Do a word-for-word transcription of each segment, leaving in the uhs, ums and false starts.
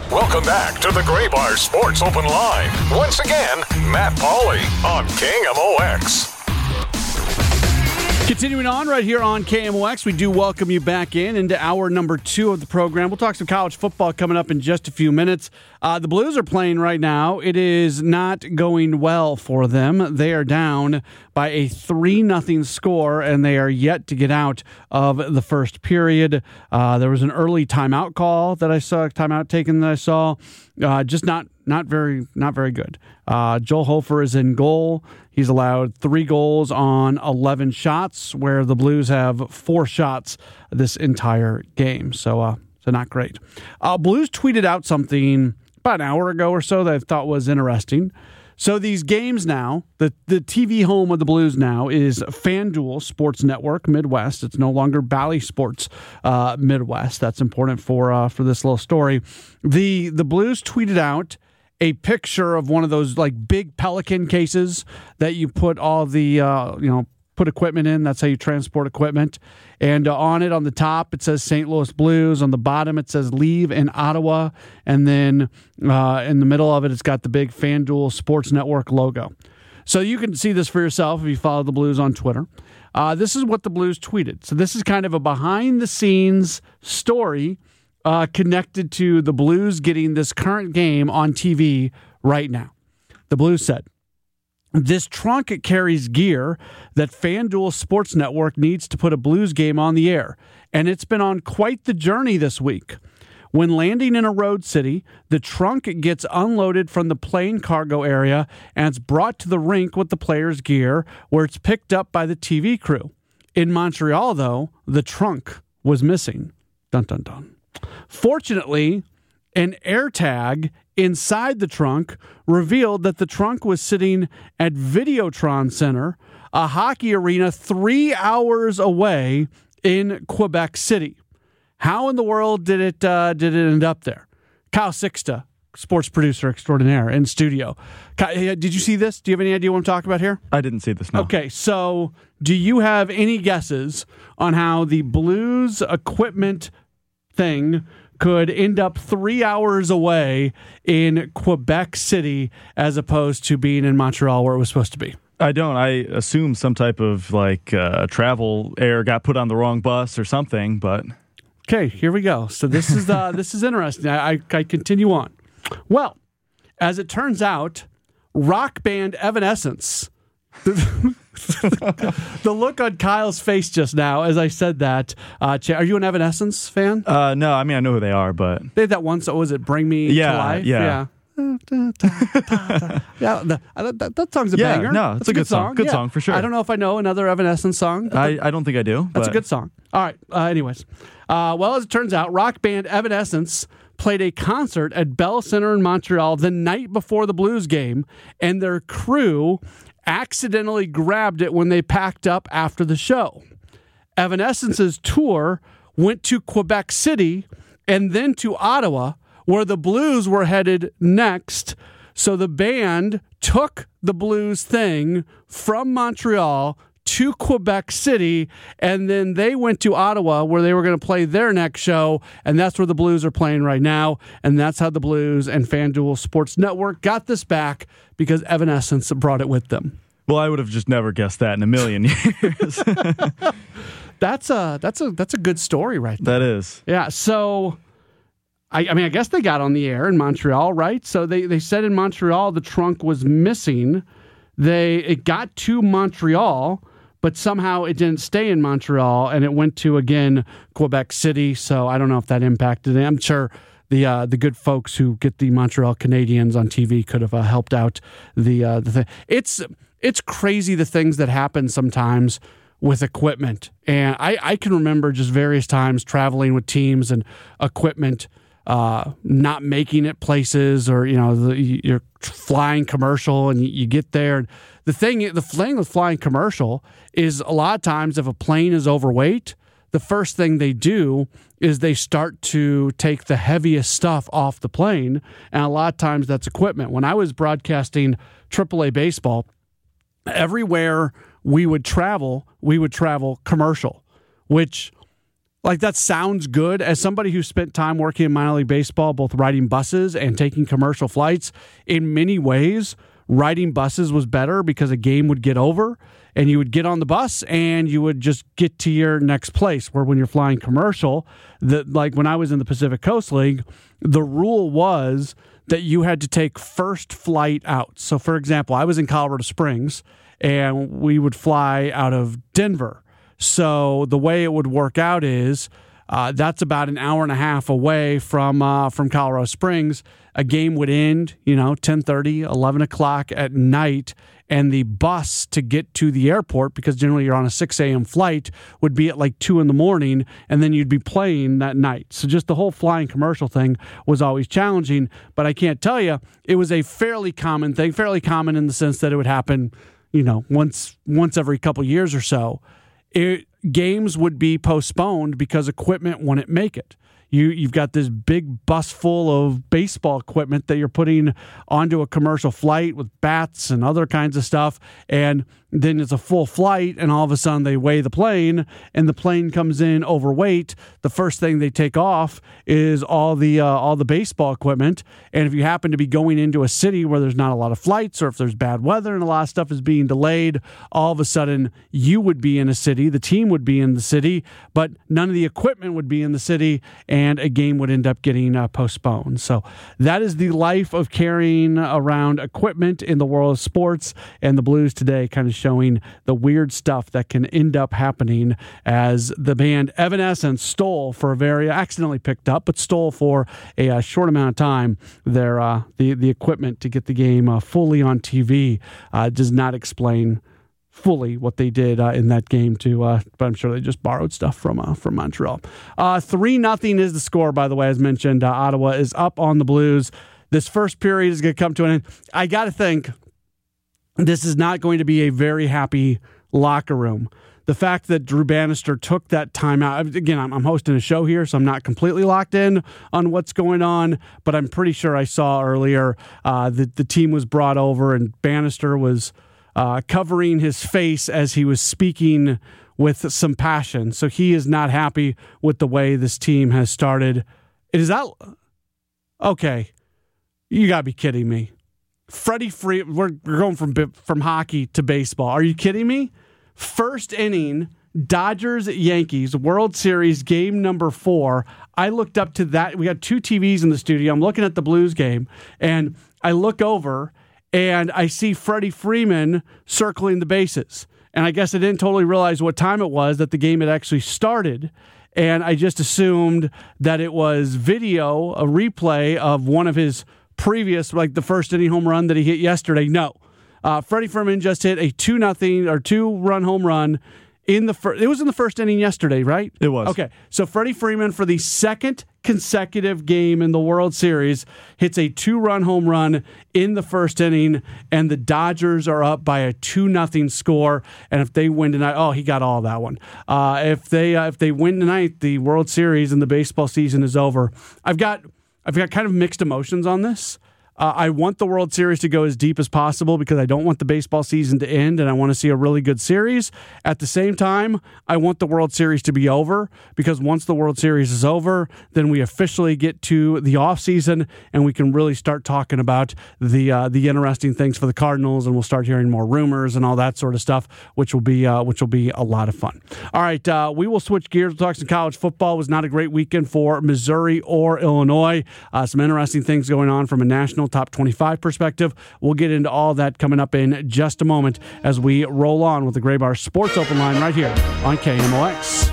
Welcome back to the Gray Bar Sports Open Line. Once again, Matt Pauley on K M O X. Continuing on right here on K M O X, we do welcome you back in into hour number two of the program. We'll talk some college football coming up in just a few minutes. Uh, the Blues are playing right now. It is not going well for them. They are down by a three nothing score, and they are yet to get out of the first period. Uh, there was an early timeout call that I saw, timeout taken that I saw. Uh, just not not very not very good. Uh, Joel Hofer is in goal. He's allowed three goals on eleven shots, where the Blues have four shots this entire game. So, uh, so not great. Uh, Blues tweeted out something about an hour ago or so that I thought was interesting. So these games now, the, the T V home of the Blues now is FanDuel Sports Network Midwest. It's no longer Bally Sports uh, Midwest. That's important for uh, for this little story. The the Blues tweeted out a picture of one of those like big Pelican cases that you put all the uh, you know put equipment in. That's how you transport equipment. And uh, on it, on the top, it says Saint Louis Blues. On the bottom, it says Leave in Ottawa. And then uh, in the middle of it, it's got the big FanDuel Sports Network logo. So you can see this for yourself if you follow the Blues on Twitter. Uh, this is what the Blues tweeted. So this is kind of a behind-the-scenes story uh, connected to the Blues getting this current game on T V right now. The Blues said, "This trunk carries gear that FanDuel Sports Network needs to put a Blues game on the air, and it's been on quite the journey this week. When landing in a road city, the trunk gets unloaded from the plane cargo area and it's brought to the rink with the player's gear, where it's picked up by the T V crew. In Montreal, though, the trunk was missing." Dun, dun, dun. Fortunately, an AirTag inside the trunk revealed that the trunk was sitting at Videotron Center, a hockey arena three hours away in Quebec City. How in the world did it uh, did it end up there? Kyle Sixta, sports producer extraordinaire in studio. Kyle, did you see this? Do you have any idea what I'm talking about here? I didn't see this, no. Okay, so do you have any guesses on how the Blues equipment thing could end up three hours away in Quebec City as opposed to being in Montreal where it was supposed to be? I don't. I assume some type of like uh, travel air got put on the wrong bus or something, but... Okay, here we go. So this is uh, this is interesting. I, I, I continue on. Well, as it turns out, rock band Evanescence... The look on Kyle's face just now as I said that. Uh, are you an Evanescence fan? Uh, no, I mean, I know who they are, but... They had that one song, was it Bring Me yeah, to Life? Yeah, yeah. yeah, the, uh, that, that song's a yeah, banger. no, it's That's a good song. Good yeah. song, for sure. I don't know if I know another Evanescence song. I, I don't think I do. That's but. a good song. All right, uh, anyways. Uh, well, as it turns out, rock band Evanescence played a concert at Bell Center in Montreal the night before the Blues game, and their crew accidentally grabbed it when they packed up after the show. Evanescence's tour went to Quebec City and then to Ottawa, where the Blues were headed next. So the band took the Blues thing from Montreal to Quebec City, and then they went to Ottawa where they were going to play their next show, and that's where the Blues are playing right now, and that's how the Blues and FanDuel Sports Network got this back, because Evanescence brought it with them. Well, I would have just never guessed that in a million years. That's a that's a that's a good story right there. That is. Yeah, so I, I mean I guess they got on the air in Montreal, right? So they, they said in Montreal the trunk was missing. They it got to Montreal, but somehow it didn't stay in Montreal, and it went to, again, Quebec City. So I don't know if that impacted it. I'm sure the uh, the good folks who get the Montreal Canadiens on T V could have uh, helped out the uh, the thing. It's it's crazy the things that happen sometimes with equipment, and I, I can remember just various times traveling with teams and equipment uh, not making it places, or you know the, you're flying commercial and you, you get there. The thing the thing with flying commercial is a lot of times if a plane is overweight, the first thing they do is they start to take the heaviest stuff off the plane, and a lot of times that's equipment. When I was broadcasting triple A baseball, everywhere we would travel, we would travel commercial, which Like, that sounds good. As somebody who spent time working in minor league baseball, both riding buses and taking commercial flights, in many ways, riding buses was better because a game would get over and you would get on the bus and you would just get to your next place. Where when you're flying commercial, the, like when I was in the Pacific Coast League, the rule was that you had to take first flight out. So, for example, I was in Colorado Springs and we would fly out of Denver. So the way it would work out is uh, that's about an hour and a half away from uh, from Colorado Springs. A game would end, you know, ten thirty, eleven o'clock at night, and the bus to get to the airport, because generally you're on a six a.m. flight, would be at like two in the morning, and then you'd be playing that night. So just the whole flying commercial thing was always challenging, but I can't tell you, it was a fairly common thing, fairly common in the sense that it would happen, you know, once once every couple years or so. It, games would be postponed because equipment wouldn't make it. You, you've got this big bus full of baseball equipment that you're putting onto a commercial flight with bats and other kinds of stuff, and then it's a full flight, and all of a sudden they weigh the plane, and the plane comes in overweight. The first thing they take off is all the uh, all the baseball equipment, and if you happen to be going into a city where there's not a lot of flights, or if there's bad weather and a lot of stuff is being delayed, all of a sudden you would be in a city, the team would be in the city, but none of the equipment would be in the city, and a game would end up getting uh, postponed. So that is the life of carrying around equipment in the world of sports, and the Blues today kind of showing the weird stuff that can end up happening as the band Evanescence stole for a very accidentally picked up, but stole for a, a short amount of time their uh, the the equipment to get the game uh, fully on T V. Uh, does not explain fully what they did uh, in that game too, uh, but I'm sure they just borrowed stuff from uh, from Montreal. Uh, three nothing is the score, by the way, as mentioned. Uh, Ottawa is up on the Blues. This first period is going to come to an end. I got to think this is not going to be a very happy locker room. The fact that Drew Bannister took that time out, again, I'm, I'm hosting a show here, so I'm not completely locked in on what's going on, but I'm pretty sure I saw earlier uh, that the team was brought over and Bannister was uh, covering his face as he was speaking with some passion. So he is not happy with the way this team has started. It is that okay? You got to be kidding me. Freddie Free, we're, we're going from from hockey to baseball. Are you kidding me? First inning, Dodgers Yankees, World Series game number four. I looked up to that. We got two T Vs in the studio. I'm looking at the Blues game, and I look over, and I see Freddie Freeman circling the bases. And I guess I didn't totally realize what time it was that the game had actually started. And I just assumed that it was video, a replay of one of his previous, like the first inning home run that he hit yesterday. No. Uh, Freddie Freeman just hit a two nothing or two run home run in the first. It was in the first inning yesterday, right? It was. Okay. So Freddie Freeman, for the second consecutive game in the World Series, hits a two run home run in the first inning, and the Dodgers are up by a two nothing score. And if they win tonight, oh, he got all that one. Uh, if they uh, if they win tonight, the World Series and the baseball season is over. I've got. I've got kind of mixed emotions on this. Uh, I want the World Series to go as deep as possible because I don't want the baseball season to end, and I want to see a really good series. At the same time, I want the World Series to be over because once the World Series is over, then we officially get to the offseason, and we can really start talking about the uh, the interesting things for the Cardinals, and we'll start hearing more rumors and all that sort of stuff, which will be uh, which will be a lot of fun. All right, uh, we will switch gears. We'll talk some college football. It was not a great weekend for Missouri or Illinois. Uh, some interesting things going on from a national top twenty-five perspective. We'll get into all that coming up in just a moment as we roll on with the Gray Bar Sports Open Line right here on K M O X.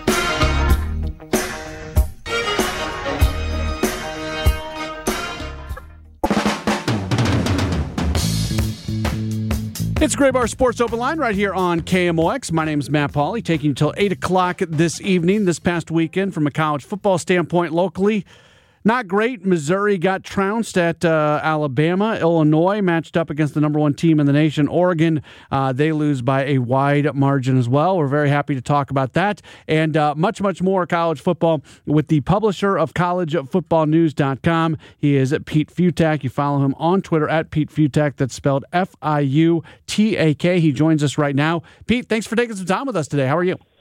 It's Gray Bar Sports Open Line right here on K M O X. My name is Matt Pauley, taking you till eight o'clock this evening, this past weekend from a college football standpoint locally. Not great. Missouri got trounced at uh, Alabama. Illinois matched up against the number one team in the nation, Oregon. Uh, they lose by a wide margin as well. We're very happy to talk about that and uh, much, much more college football with the publisher of college football news dot com. He is Pete Fiutak. You follow him on Twitter at Pete Fiutak. That's spelled F I U T A K. He joins us right now. Pete, thanks for taking some time with us today. How are you?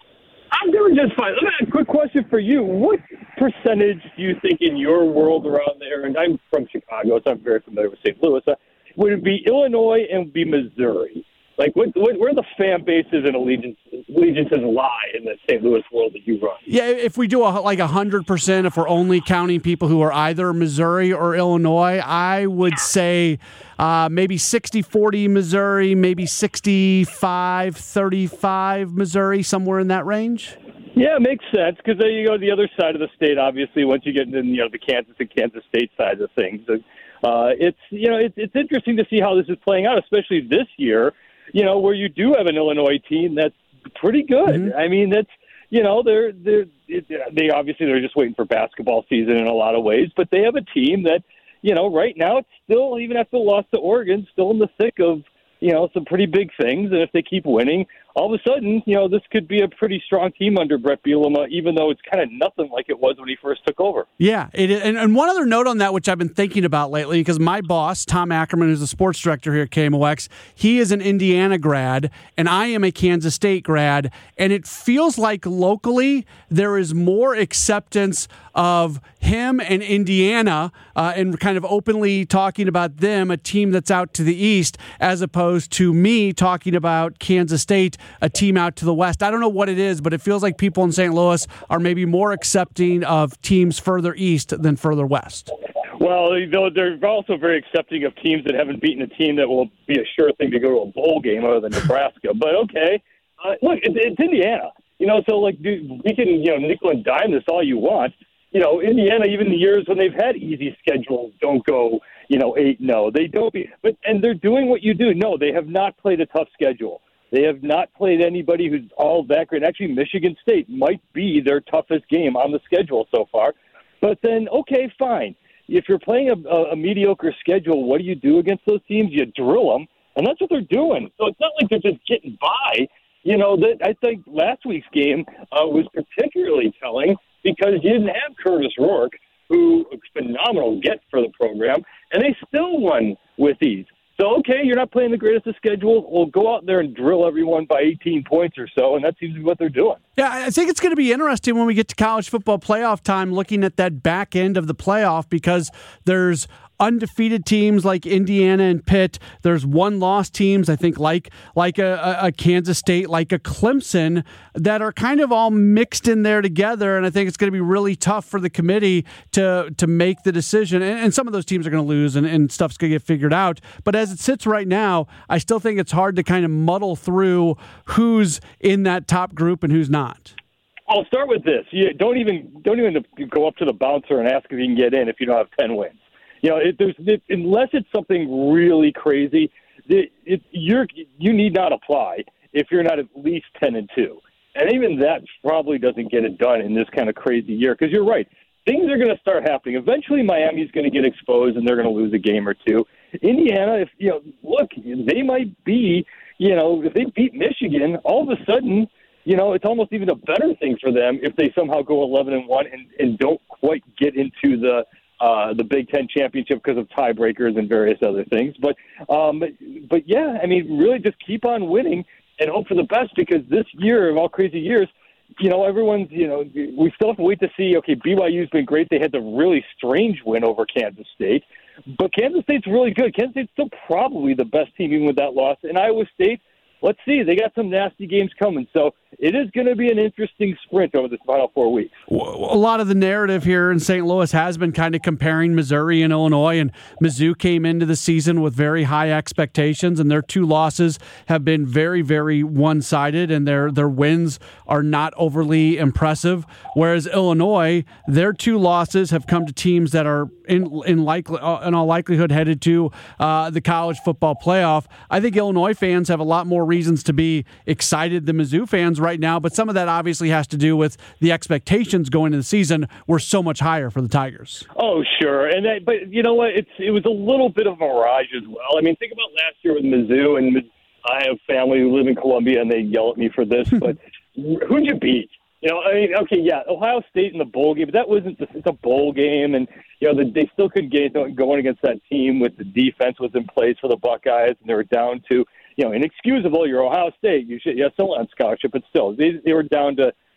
I'm doing just fine. Let me ask a quick question for you. What percentage do you think in your world around there, and I'm from Chicago, so I'm very familiar with Saint Louis, uh, would it be Illinois and would be Missouri? Like, what, what, where the fan bases and allegiances, allegiances lie in the Saint Louis world that you run? Yeah, if we do a, like one hundred percent, if we're only counting people who are either Missouri or Illinois, I would say uh, maybe sixty forty Missouri, maybe sixty-five thirty-five Missouri, somewhere in that range. Yeah, it makes sense, because then you go to the other side of the state, obviously, once you get into, you know, the Kansas and Kansas State side of things. Uh, it's, you know, it's, it's interesting to see how this is playing out, especially this year, you know, where you do have an Illinois team that's pretty good. Mm-hmm. I mean, that's, you know, they're, they're, they obviously they're just waiting for basketball season in a lot of ways, but they have a team that, you know, right now it's still, even after the loss to Oregon, still in the thick of, you know, some pretty big things. And if they keep winning, all of a sudden, you know, this could be a pretty strong team under Brett Bielema, even though it's kind of nothing like it was when he first took over. Yeah, it is. And, and one other note on that, which I've been thinking about lately, because my boss, Tom Ackerman, who's the sports director here at K M O X, he is an Indiana grad, and I am a Kansas State grad, and it feels like locally there is more acceptance of him and Indiana uh, and kind of openly talking about them, a team that's out to the east, as opposed to me talking about Kansas State, a team out to the west. I don't know what it is, but it feels like people in Saint Louis are maybe more accepting of teams further east than further west. Well, they're also very accepting of teams that haven't beaten a team that will be a sure thing to go to a bowl game other than Nebraska. But okay, uh, look, it's, it's Indiana. You know, so like dude, we can, you know, nickel and dime this all you want. You know, Indiana, even the years when they've had easy schedules, don't go, you know, eight no. They don't be, but and they're doing what you do. No, they have not played a tough schedule. They have not played anybody who's all that great. Actually, Michigan State might be their toughest game on the schedule so far. But then, okay, fine. If you're playing a, a, a mediocre schedule, what do you do against those teams? You drill them, and that's what they're doing. So it's not like they're just getting by. You know, that I think last week's game uh, was particularly telling because you didn't have Curtis Rourke, who was a phenomenal get for the program, and they still won with ease. So, okay, you're not playing the greatest of schedule. Well, go out there and drill everyone by eighteen points or so, and that seems to be what they're doing. Yeah, I think it's going to be interesting when we get to college football playoff time, looking at that back end of the playoff, because there's undefeated teams like Indiana and Pitt. There's one-loss teams, I think, like like a, a Kansas State, like a Clemson, that are kind of all mixed in there together. And I think it's going to be really tough for the committee to to make the decision. And, and some of those teams are going to lose, and, and stuff's going to get figured out. But as it sits right now, I still think it's hard to kind of muddle through who's in that top group and who's not. I'll start with this. You don't even don't even go up to the bouncer and ask if you can get in if you don't have ten wins. You know, it, there's it, unless it's something really crazy, it, it, you're you need not apply if you're not at least ten and two, and even that probably doesn't get it done in this kind of crazy year. Because you're right, things are going to start happening. Eventually, Miami's going to get exposed, and they're going to lose a game or two. Indiana, if you know, look, they might be, you know, if they beat Michigan, all of a sudden, you know, it's almost even a better thing for them if they somehow go eleven and one and, and don't quite get into the. Uh, the Big Ten championship because of tiebreakers and various other things. But, um, but, but yeah, I mean, really just keep on winning and hope for the best, because this year of all crazy years, you know, everyone's, you know, we still have to wait to see, okay, B Y U's been great. They had the really strange win over Kansas State, but Kansas State's really good. Kansas State's still probably the best team even with that loss. And Iowa State, let's see, they got some nasty games coming. So it is going to be an interesting sprint over the final four weeks. A lot of the narrative here in Saint Louis has been kind of comparing Missouri and Illinois, and Mizzou came into the season with very high expectations, and their two losses have been very, very one-sided, and their, their wins are not overly impressive, whereas Illinois, their two losses have come to teams that are in in, likely, in all likelihood headed to uh, the college football playoff. I think Illinois fans have a lot more reasons to be excited than Mizzou fans right now, but some of that obviously has to do with the expectations going into the season were so much higher for the Tigers. Oh, sure. And that, but you know what? It's it was a little bit of a mirage as well. I mean, think about last year with Mizzou, and I have family who live in Columbia, and they yell at me for this, but who'd you beat? You know, I mean, okay, yeah, Ohio State in the bowl game, but that wasn't the, it's a bowl game, and you know the, they still couldn't get going against that team with the defense was in place for the Buckeyes, and they were down to, you know, inexcusable. You're Ohio State, you should, yeah, still on scholarship, but still, they they were down to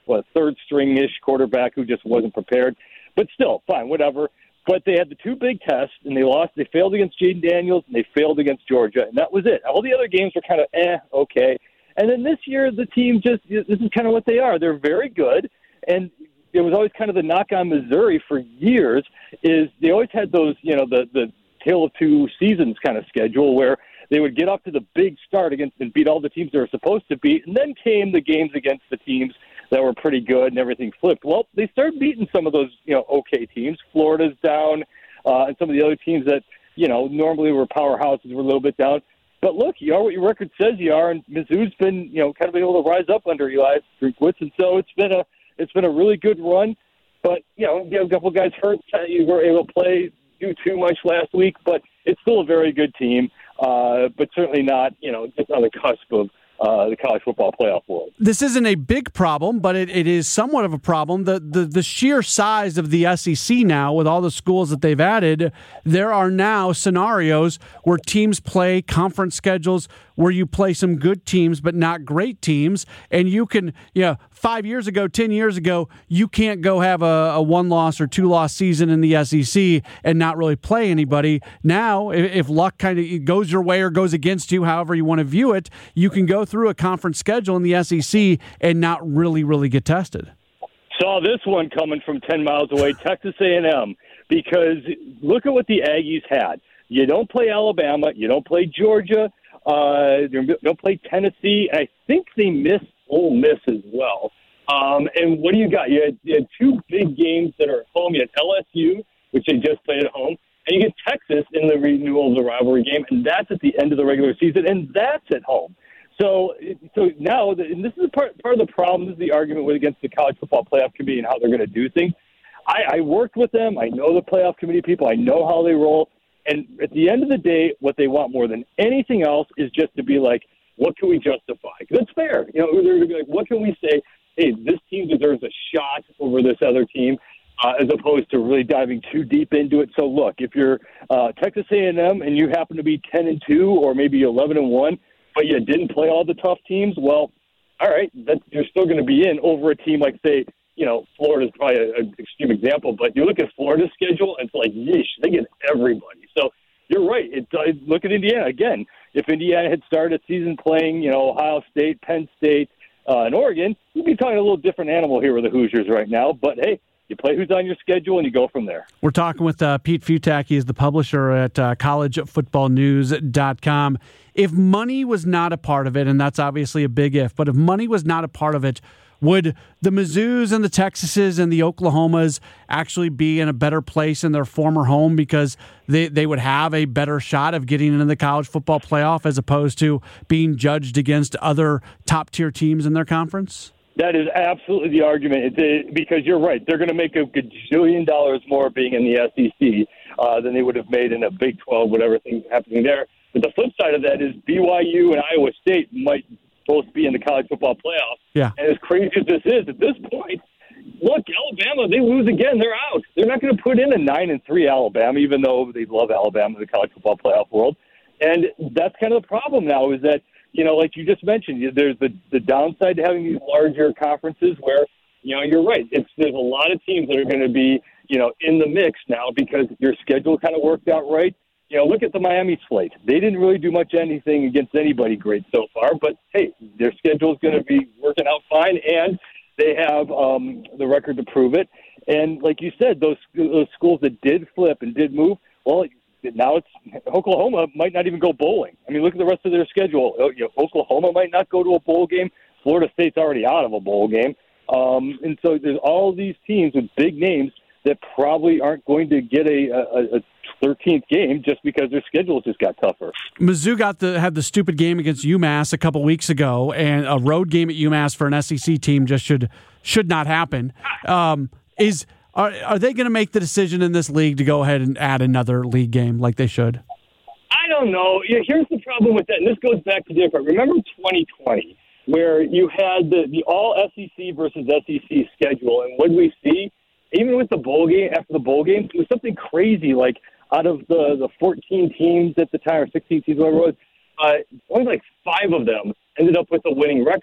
what, third string-ish quarterback who just wasn't prepared. But still, fine, whatever. But they had the two big tests, and they lost. They failed against Jaden Daniels, and they failed against Georgia, and that was it. All the other games were kind of eh, okay. And then this year, the team just, this is kind of what they are. They're very good, and it was always kind of the knock on Missouri for years is they always had those, you know, the, the tale of two seasons kind of schedule where they would get off to the big start against and beat all the teams they were supposed to beat, and then came the games against the teams that were pretty good and everything flipped. Well, they started beating some of those, you know, okay teams. Florida's down, uh, and some of the other teams that, you know, normally were powerhouses were a little bit down. But look, you are what your record says you are, and Mizzou's been, you know, kind of able to rise up under Eli Drinkwitz, and so it's been a it's been a really good run. But you know, you have a couple of guys hurt, you were able to play do too much last week, but it's still a very good team. Uh, but certainly not, you know, just on the cusp of uh, the college football playoff world. This isn't a big problem, but it, it is somewhat of a problem. The, the the sheer size of the S E C now, with all the schools that they've added, there are now scenarios where teams play conference schedules where you play some good teams but not great teams, and you can, you know, five years ago, ten years ago, you can't go have a, a one-loss or two-loss season in the S E C and not really play anybody. Now, if, if luck kind of goes your way or goes against you, however you want to view it, you can go through a conference schedule in the S E C and not really, really get tested. Saw this one coming from ten miles away, Texas A and M, because look at what the Aggies had. You don't play Alabama, you don't play Georgia, uh, you don't play Tennessee, and I think they missed Ole Miss as well. Um, and what do you got? You had, you had two big games that are at home. You had L S U, which they just played at home, and you get Texas in the renewal of the rivalry game, and that's at the end of the regular season, and that's at home. So, so now, and this is part part of the problem. This is the argument with against the College Football Playoff Committee and how they're going to do things. I, I worked with them. I know the playoff committee people. I know how they roll. And at the end of the day, what they want more than anything else is just to be like, what can we justify? That's fair. You know, they're going to be like, what can we say? Hey, this team deserves a shot over this other team, uh, as opposed to really diving too deep into it. So, look, if you're uh, Texas A and M and you happen to be ten and two or maybe eleven and one, but you didn't play all the tough teams, well, all right, that, you're still going to be in over a team like, say, you know, Florida's probably an extreme example, but you look at Florida's schedule, and it's like, yeesh, they get everybody. So you're right. It, uh, look at Indiana. Again, if Indiana had started a season playing, you know, Ohio State, Penn State, uh, and Oregon, we'd be talking a little different animal here with the Hoosiers right now. But, hey, you play who's on your schedule, and you go from there. We're talking with uh, Pete Fiutak. He is the publisher at uh, college football news dot com. If money was not a part of it, and that's obviously a big if, but if money was not a part of it, would the Mizzous and the Texases and the Oklahomas actually be in a better place in their former home because they, they would have a better shot of getting into the college football playoff as opposed to being judged against other top-tier teams in their conference? That is absolutely the argument, it's a, because you're right. They're going to make a gajillion dollars more being in the S E C uh, than they would have made in a Big twelve, whatever thing's happening there. But the flip side of that is B Y U and Iowa State might both be in the college football playoff. Yeah. And as crazy as this is, at this point, look, Alabama, they lose again, they're out. They're not going to put in a nine and three Alabama, even though they love Alabama in the college football playoff world. And that's kind of the problem now is that, you know, like you just mentioned, there's the, the downside to having these larger conferences where, you know, you're right. It's there's a lot of teams that are going to be, you know, in the mix now because your schedule kind of worked out right. You know, look at the Miami slate. They didn't really do much anything against anybody great so far, but hey, their schedule is going to be working out fine, and they have um, the record to prove it. And like you said, those, those schools that did flip and did move, well, now it's Oklahoma might not even go bowling. I mean, look at the rest of their schedule. You know, Oklahoma might not go to a bowl game. Florida State's already out of a bowl game. Um, and so there's all these teams with big names that probably aren't going to get a, a, a thirteenth game just because their schedule just got tougher. Mizzou got the had the stupid game against UMass a couple weeks ago, and a road game at UMass for an S E C team just should should not happen. Um, is are are they going to make the decision in this league to go ahead and add another league game like they should? I don't know. Here's the problem with that, and this goes back to different. Remember twenty twenty, where you had the, the all S E C versus S E C schedule, and what did we see? Even with the bowl game, after the bowl game, it was something crazy. Like out of the, the fourteen teams at the time, or sixteen teams, whatever it was, uh, only like five of them ended up with a winning record.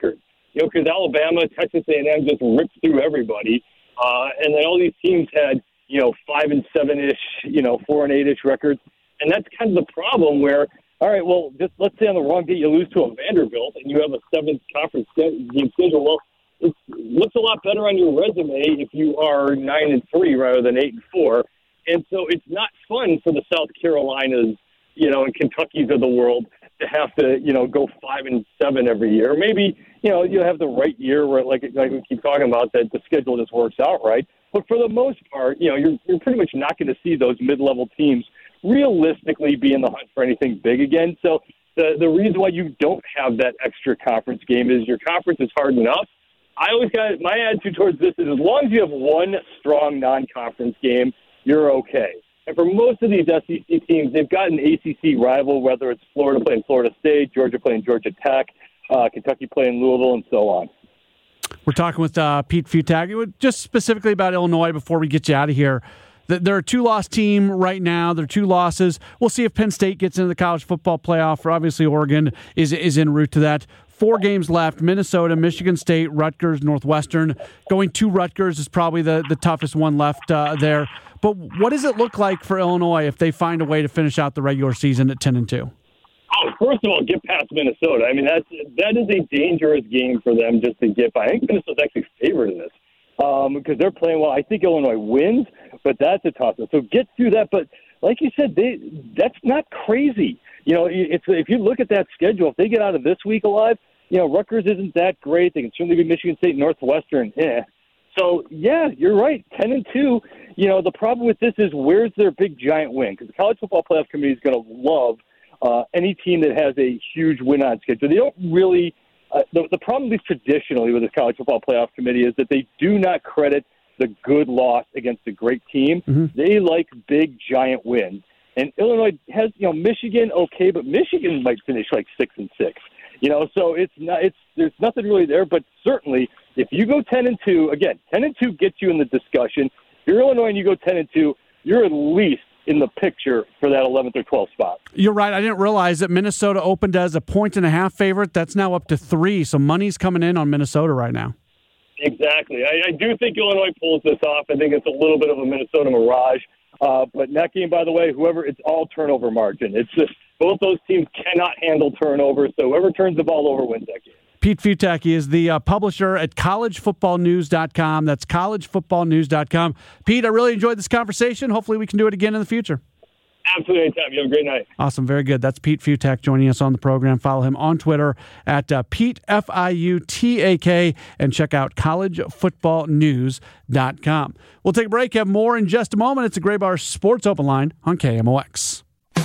you know, because Alabama, Texas A and M just ripped through everybody. Uh, and then all these teams had, you know, five and seven-ish, you know, four and eight-ish records. And that's kind of the problem where, all right, well, just let's say on the wrong day you lose to a Vanderbilt and you have a seventh conference game schedule. Well, it looks a lot better on your resume if you are nine and three rather than eight and four. And so it's not fun for the South Carolinas, you know, and Kentuckys of the world to have to, you know, go five and seven every year. Maybe, you know, you have the right year where, like, like we keep talking about, that the schedule just works out right. But for the most part, you know, you're you're pretty much not going to see those mid-level teams realistically be in the hunt for anything big again. So the the reason why you don't have that extra conference game is your conference is hard enough. I always got my attitude towards this is as long as you have one strong non-conference game, you're okay. And for most of these S E C teams, they've got an A C C rival, whether it's Florida playing Florida State, Georgia playing Georgia Tech, uh, Kentucky playing Louisville, and so on. We're talking with uh, Pete Fiutak, just specifically about Illinois before we get you out of here. They're a two-loss team right now. They're two losses. We'll see if Penn State gets into the college football playoff. For obviously, Oregon is is en route to that. Four games left: Minnesota, Michigan State, Rutgers, Northwestern. Going to Rutgers is probably the, the toughest one left uh, there. But what does it look like for Illinois if they find a way to finish out the regular season at ten and two? Oh, first of all, get past Minnesota. I mean, that's that is a dangerous game for them just to get by. I think Minnesota's actually favored in this um, because they're playing well. I think Illinois wins, but that's a tough one. So get through that. But like you said, they that's not crazy. You know, it's if you look at that schedule, if they get out of this week alive, you know, Rutgers isn't that great. They can certainly be Michigan State, Northwestern. Eh. So, yeah, you're right. ten and two. You know, the problem with this is where's their big giant win? Because the College Football Playoff Committee is going to love uh, any team that has a huge win-on schedule. They don't really uh, – the, the problem, at least traditionally, with the College Football Playoff Committee is that they do not credit the good loss against a great team. Mm-hmm. They like big, giant wins. And Illinois has, you know, Michigan, okay, but Michigan might finish like six and six. You know, so it's not. It's there's nothing really there. But certainly, if you go ten and two, again, ten and two gets you in the discussion. If you're Illinois and you go ten and two, you're at least in the picture for that eleventh or twelfth spot. You're right. I didn't realize that Minnesota opened as a point and a half favorite. That's now up to three. So money's coming in on Minnesota right now. Exactly. I, I do think Illinois pulls this off. I think it's a little bit of a Minnesota mirage. Uh, but in that game, by the way, whoever it's all turnover margin. It's just both those teams cannot handle turnover, so whoever turns the ball over wins that game. Pete Fiutak is the uh, publisher at college football news dot com. That's college football news dot com. Pete, I really enjoyed this conversation. Hopefully we can do it again in the future. Absolutely. Anytime. You have a great night. Awesome. Very good. That's Pete Fiutak joining us on the program. Follow him on Twitter at uh, Pete, F I U T A K, and check out college football news dot com. We'll take a break. Have more in just a moment. It's a Gray Bar Sports Open Line on K M O X.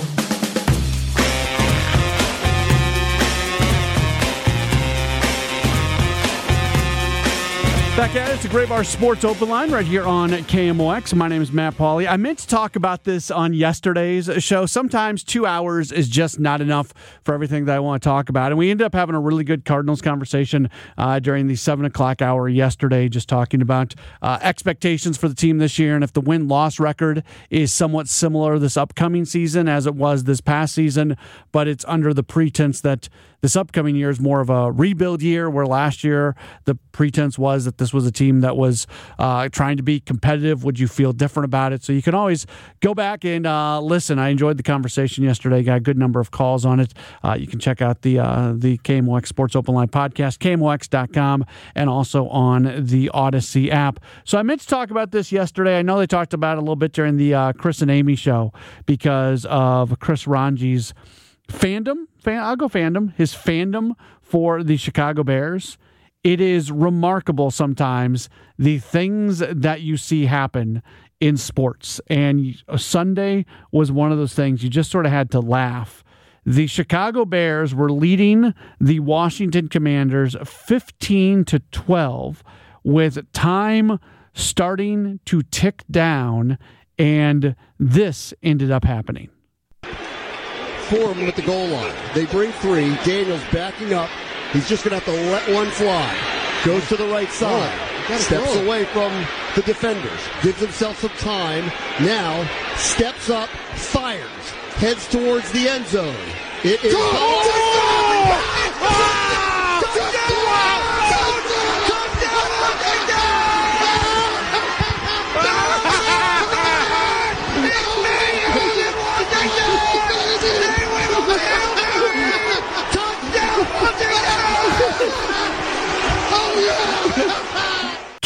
Back at it, it's a Gray Bar Sports Open Line right here on K M O X. My name is Matt Pauley. I meant to talk about this on yesterday's show. Sometimes two hours is just not enough for everything that I want to talk about. And we ended up having a really good Cardinals conversation uh, during the seven o'clock hour yesterday, just talking about uh, expectations for the team this year and if the win-loss record is somewhat similar this upcoming season as it was this past season, but it's under the pretense that this upcoming year is more of a rebuild year, where last year the pretense was that this was a team that was uh, trying to be competitive. Would you feel different about it? So you can always go back and uh, listen. I enjoyed the conversation yesterday. Got a good number of calls on it. Uh, you can check out the uh, the K M O X Sports Open Line podcast, K M O X dot com, and also on the Odyssey app. So I meant to talk about this yesterday. I know they talked about it a little bit during the uh, Chris and Amy show because of Chris Ranji's fandom, fan, I'll go fandom, his fandom for the Chicago Bears. It is remarkable sometimes the things that you see happen in sports. And Sunday was one of those things you just sort of had to laugh. The Chicago Bears were leading the Washington Commanders fifteen to twelve with time starting to tick down, and this ended up happening. Four of them at the goal line. They bring three. Daniels backing up. He's just going to have to let one fly. Goes to the right side. Oh, steps throw. away from the defenders. Gives himself some time. Now steps up, fires. Heads towards the end zone. It is... Oh! Oh!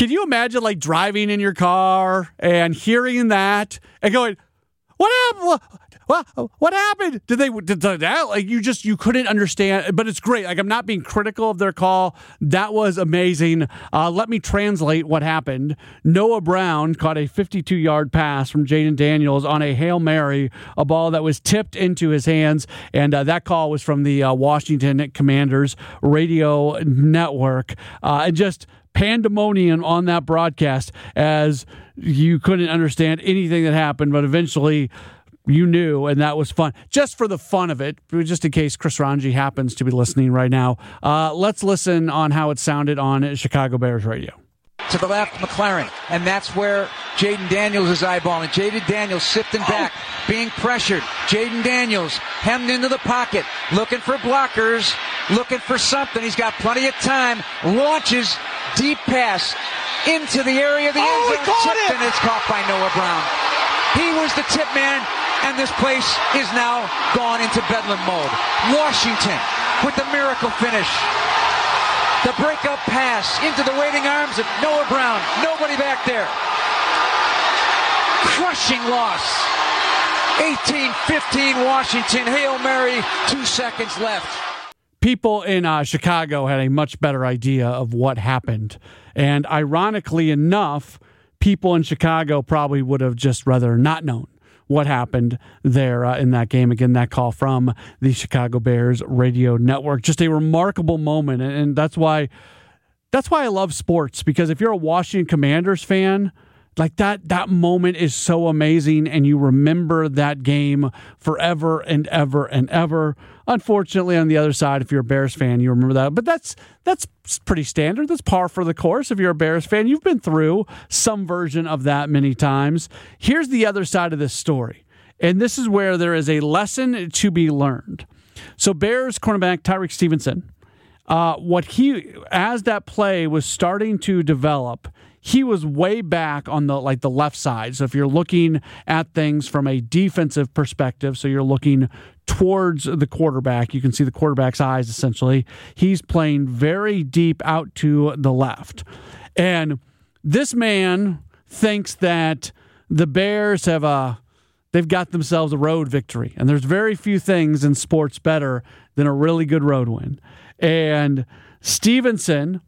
can you imagine like driving in your car and hearing that and going, what happened? What, what happened? Did they, did that? Like you just, you couldn't understand, but it's great. Like I'm not being critical of their call. That was amazing. Uh, let me translate what happened. Noah Brown caught a fifty-two yard pass from Jaden Daniels on a Hail Mary, a ball that was tipped into his hands. And uh, that call was from the uh, Washington Commanders radio network. Uh, and just pandemonium on that broadcast as you couldn't understand anything that happened, but eventually you knew, and that was fun. Just for the fun of it, just in case Chris Ranji happens to be listening right now, uh, let's listen on how it sounded on Chicago Bears radio. To the left, McLaren, and that's where Jaden Daniels is eyeballing. Jaden Daniels sifting back, being pressured. Jaden Daniels hemmed into the pocket, looking for blockers, looking for something. He's got plenty of time. Launches, deep pass into the area of the oh, end zone. Tipped, it. And it's caught by Noah Brown. He was the tip man, and this place is now gone into bedlam mode. Washington with the miracle finish. The breakup pass into the waiting arms of Noah Brown. Nobody back there. Crushing loss. eighteen fifteen Washington. Hail Mary, two seconds left. People in uh, Chicago had a much better idea of what happened. And ironically enough, people in Chicago probably would have just rather not known what happened there uh, in that game. Again, that call from the Chicago Bears radio network. Just a remarkable moment. And, and that's why that's why I love sports, because if you're a Washington Commanders fan, like that that moment is so amazing, and you remember that game forever and ever and ever. Unfortunately, on the other side, if you're a Bears fan, you remember that. But that's that's pretty standard. That's par for the course. If you're a Bears fan, you've been through some version of that many times. Here's the other side of this story, and this is where there is a lesson to be learned. So Bears cornerback Tyreek Stevenson, uh, what he as that play was starting to develop, he was way back on the like the left side. So if you're looking at things from a defensive perspective, so you're looking towards the quarterback, you can see the quarterback's eyes essentially. He's playing very deep out to the left. And this man thinks that the Bears have a they've got themselves a road victory. And there's very few things in sports better than a really good road win. And Stevenson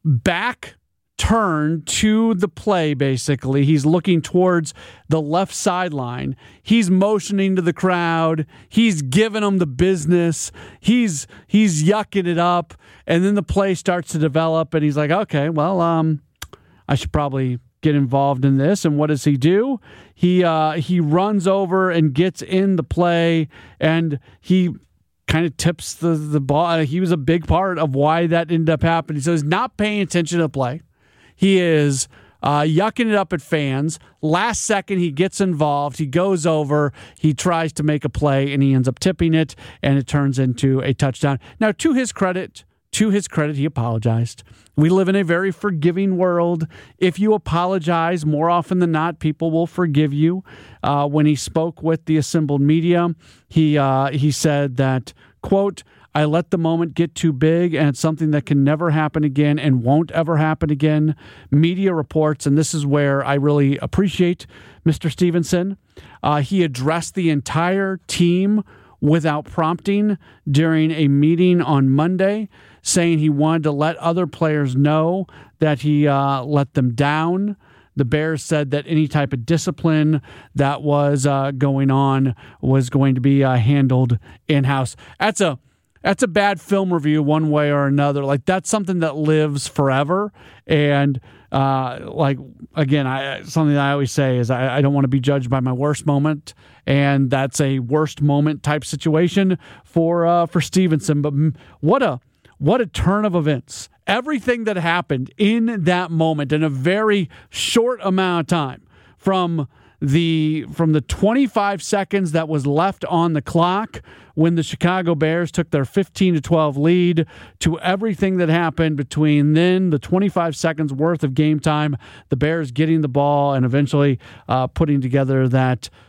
back turn to the play, basically. He's looking towards the left sideline. He's motioning to the crowd. He's giving them the business. He's he's yucking it up. And then the play starts to develop, and he's like, okay, well, um, I should probably get involved in this. And what does he do? He uh, he runs over and gets in the play, and he kind of tips the, the ball. He was a big part of why that ended up happening. So he's not paying attention to the play. He is uh, yucking it up at fans. Last second, he gets involved. He goes over. He tries to make a play, and he ends up tipping it, and it turns into a touchdown. Now, to his credit, to his credit, he apologized. We live in a very forgiving world. If you apologize, more often than not, people will forgive you. Uh, when he spoke with the assembled media, he uh, he said that, quote, I let the moment get too big, and it's something that can never happen again and won't ever happen again. Media reports, and this is where I really appreciate Mister Stevenson. Uh, he addressed the entire team without prompting during a meeting on Monday, saying he wanted to let other players know that he uh, let them down. The Bears said that any type of discipline that was uh, going on was going to be uh, handled in-house. That's a That's a bad film review one way or another. Like, that's something that lives forever. And, uh, like, again, I something that I always say is I, I don't want to be judged by my worst moment. And that's a worst moment type situation for uh, for Stevenson. But what a what a turn of events. Everything that happened in that moment in a very short amount of time, from the from the twenty-five seconds that was left on the clock when the Chicago Bears took their fifteen to twelve lead, to everything that happened between then, the twenty-five seconds worth of game time, the Bears getting the ball and eventually uh, putting together that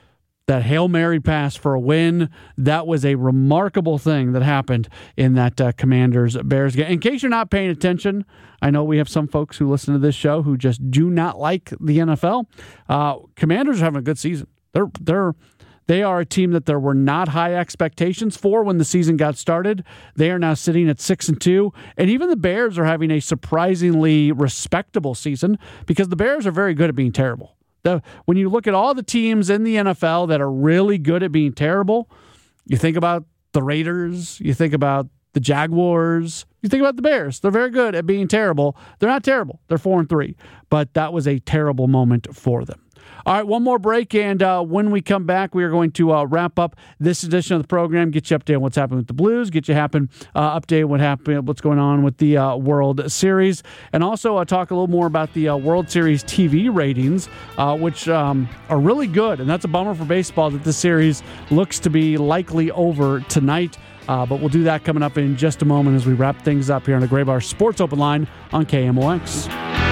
that Hail Mary pass for a win. That was a remarkable thing that happened in that uh, Commanders-Bears game. In case you're not paying attention, I know we have some folks who listen to this show who just do not like the N F L. Uh, Commanders are having a good season. They're they're They are a team that there were not high expectations for when the season got started. They are now sitting at six and two, and even the Bears are having a surprisingly respectable season because the Bears are very good at being terrible. The, when you look at all the teams in the N F L that are really good at being terrible, you think about the Raiders, you think about the Jaguars, you think about the Bears. They're very good at being terrible. They're not terrible. They're four and three, but that was a terrible moment for them. All right, one more break, and uh, when we come back, we are going to uh, wrap up this edition of the program, get you updated on what's happening with the Blues, get you happen, uh, update what happened, what's going on with the uh, World Series, and also uh, talk a little more about the uh, World Series T V ratings, uh, which um, are really good, and that's a bummer for baseball that this series looks to be likely over tonight. Uh, but we'll do that coming up in just a moment as we wrap things up here on the Gray Bar Sports Open Line on K M O X.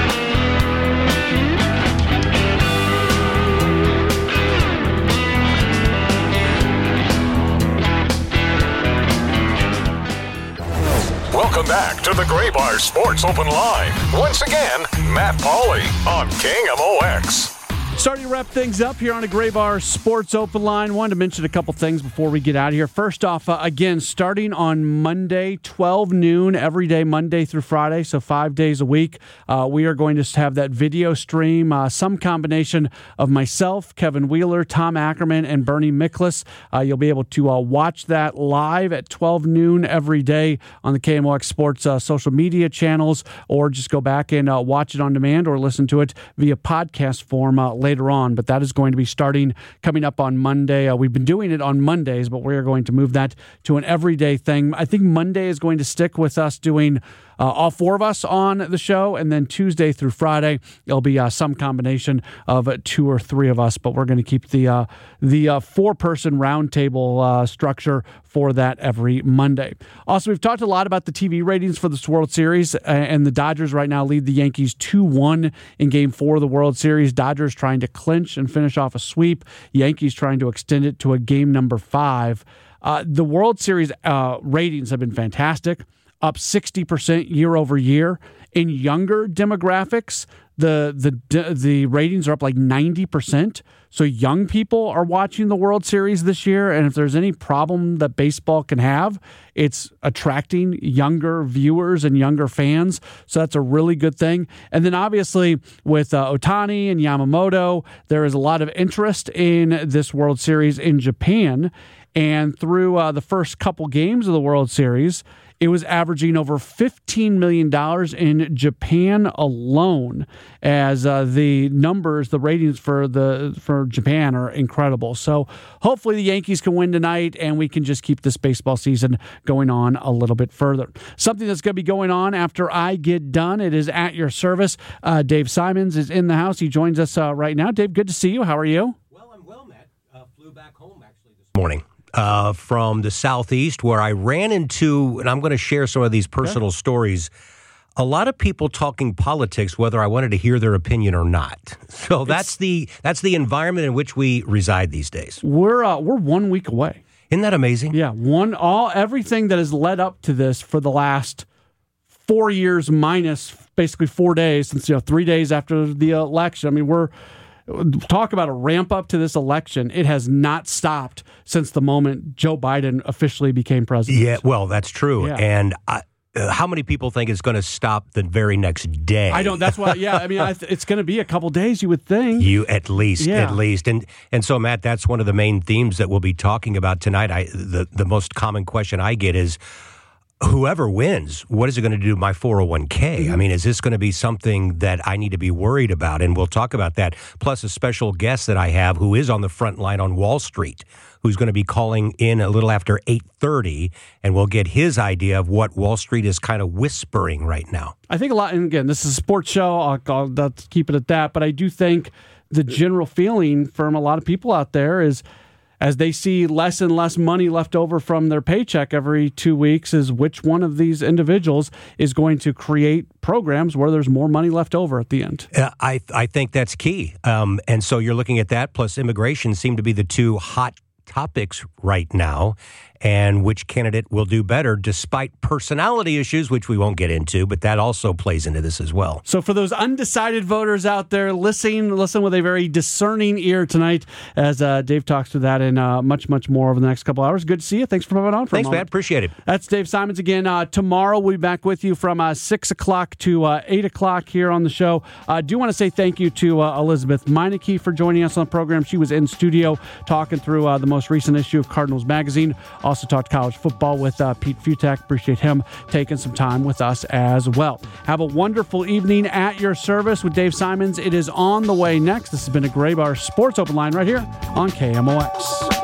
Welcome back to the Gray Bar Sports Open Line. Once again, Matt Pauley on K M O X. Starting to wrap things up here on the Gray Bar Sports Open Line. Wanted to mention a couple things before we get out of here. First off, uh, again, starting on Monday, twelve noon, every day, Monday through Friday, so five days a week, uh, we are going to have that video stream, uh, some combination of myself, Kevin Wheeler, Tom Ackerman, and Bernie Miklas. Uh, you'll be able to uh, watch that live at twelve noon every day on the K M O X Sports uh, social media channels, or just go back and uh, watch it on demand or listen to it via podcast form uh, later on, but that is going to be starting coming up on Monday. Uh, we've been doing it on Mondays, but we are going to move that to an everyday thing. I think Monday is going to stick with us doing uh, all four of us on the show, and then Tuesday through Friday, it'll be uh, some combination of uh, two or three of us, but we're going to keep the uh, the uh, four-person roundtable uh, structure for that every Monday. Also, we've talked a lot about the T V ratings for this World Series, and the Dodgers right now lead the Yankees two one in Game four of the World Series. Dodgers trying to clinch and finish off a sweep. Yankees trying to extend it to a game number five. Uh, the World Series uh, ratings have been fantastic, up sixty percent year over year. In younger demographics, the the the ratings are up like ninety percent. So young people are watching the World Series this year, and if there's any problem that baseball can have, it's attracting younger viewers and younger fans. So that's a really good thing. And then obviously with uh, Ohtani and Yamamoto, there is a lot of interest in this World Series in Japan. And through uh, the first couple games of the World Series, it was averaging over fifteen million dollars in Japan alone, as uh, the numbers, the ratings for the for Japan are incredible. So hopefully the Yankees can win tonight, and we can just keep this baseball season going on a little bit further. Something that's going to be going on after I get done, it is at your service. Uh, Dave Simons is in the house. He joins us uh, right now. Dave, good to see you. How are you? Well, I'm well, Matt. Uh, flew back home, actually, this morning. Uh, from the Southeast, where I ran into, and I'm going to share some of these personal okay. stories, a lot of people talking politics, whether I wanted to hear their opinion or not. So it's, that's the that's the environment in which we reside these days. We're uh, we're one week away. Isn't that amazing? Yeah, one all everything that has led up to this for the last four years minus basically four days since you know three days after the election. I mean, we're. Talk about a ramp up to this election. It has not stopped since the moment Joe Biden officially became president. Yeah, well, that's true. Yeah. And I, uh, how many people think it's going to stop the very next day? I don't. That's why. Yeah, I mean, I th- it's going to be a couple days. You would think. You at least, yeah. at least, and and so Matt, that's one of the main themes that we'll be talking about tonight. I the the most common question I get is, whoever wins, what is it going to do to my four oh one k? Mm-hmm. I mean, is this going to be something that I need to be worried about? And we'll talk about that. Plus a special guest that I have who is on the front line on Wall Street, who's going to be calling in a little after eight thirty, and we'll get his idea of what Wall Street is kind of whispering right now. I think a lot, and again, this is a sports show. I'll, I'll let's keep it at that. But I do think the general feeling from a lot of people out there is, as they see less and less money left over from their paycheck every two weeks, is which one of these individuals is going to create programs where there's more money left over at the end. Uh, I I think that's key. Um, and so you're looking at that, plus immigration seem to be the two hot topics right now, and which candidate will do better despite personality issues, which we won't get into, but that also plays into this as well. So for those undecided voters out there, listen, listen with a very discerning ear tonight as uh, Dave talks to that and uh, much, much more over the next couple hours. Good to see you. Thanks for coming on for Thanks, a moment. Matt. Appreciate it. That's Dave Simons again. Uh, tomorrow we'll be back with you from uh, six o'clock to uh, eight o'clock here on the show. I uh, do want to say thank you to uh, Elizabeth Meineke for joining us on the program. She was in studio talking through uh, the most recent issue of Cardinals Magazine. Also talked college football with uh, Pete Futak. Appreciate him taking some time with us as well. Have a wonderful evening at your service with Dave Simons. It is on the way next. This has been a Graybar Sports Open Line right here on K M O X.